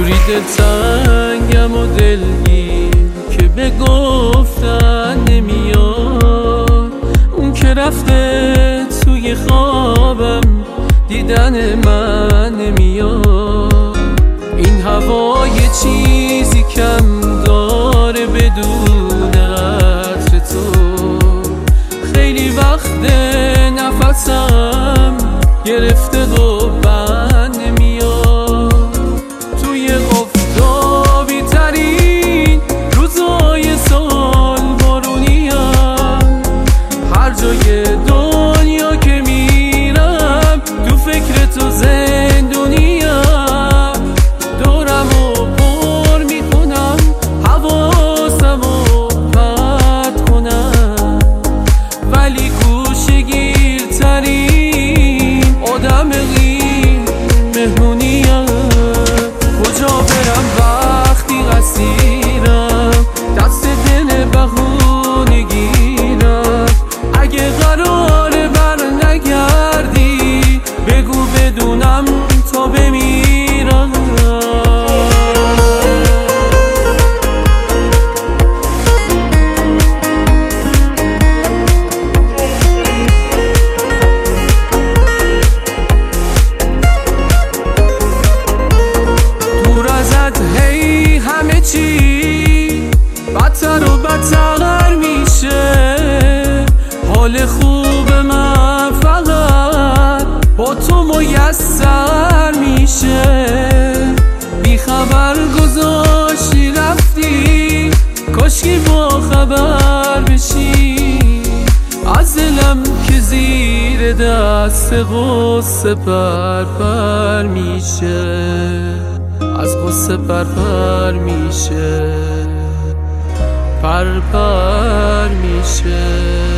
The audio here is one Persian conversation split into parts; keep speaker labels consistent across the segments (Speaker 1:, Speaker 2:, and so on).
Speaker 1: جوری دلتنگم و دلگیر که به گفتن نمیاد. اون که رفته توی خوابم دیدن من نمیاد. این هوا یه چیزی کم داره بدون عطر تو. خیلی وقت نفسم گرفته و بند نمیاد. توی آفتابی ترین روزای سال بارونیم. هر جای دنیا که میرم تو فکر تو زندونیم. دورم و پر میکنم حواسم و پرت کنم، ولی گوشگیر ترین آدم غیر مهمونیم. کجا برم وقتی اسیرم دست دل بهونه گیرم. اگه قراره بر نگردی بگو بدونم تا بمیرم. هی همه چی بدتر و بدتر میشه. حال خوب من فقط با تو میسر میشه. بی خبر گذاشتی رفتی، کاشکی با خبر بشی. از دلم که زیر دست غصه پر میشه، از غصه پر میشه، پر میشه.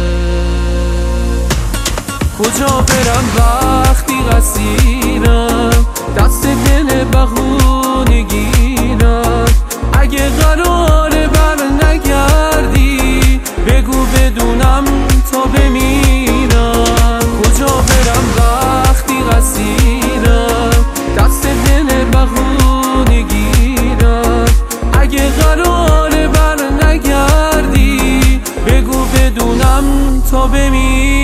Speaker 1: کجا برم وقتی اسیرم دست دل بهونه گیرم. اگه قراره بر نگردی بگو بدونم تا بمیرم. کجا برم وقتی اسیرم دست دل بهونه گیرم. اگه قراره بر نگردی بگو بدونم تا بمیرم.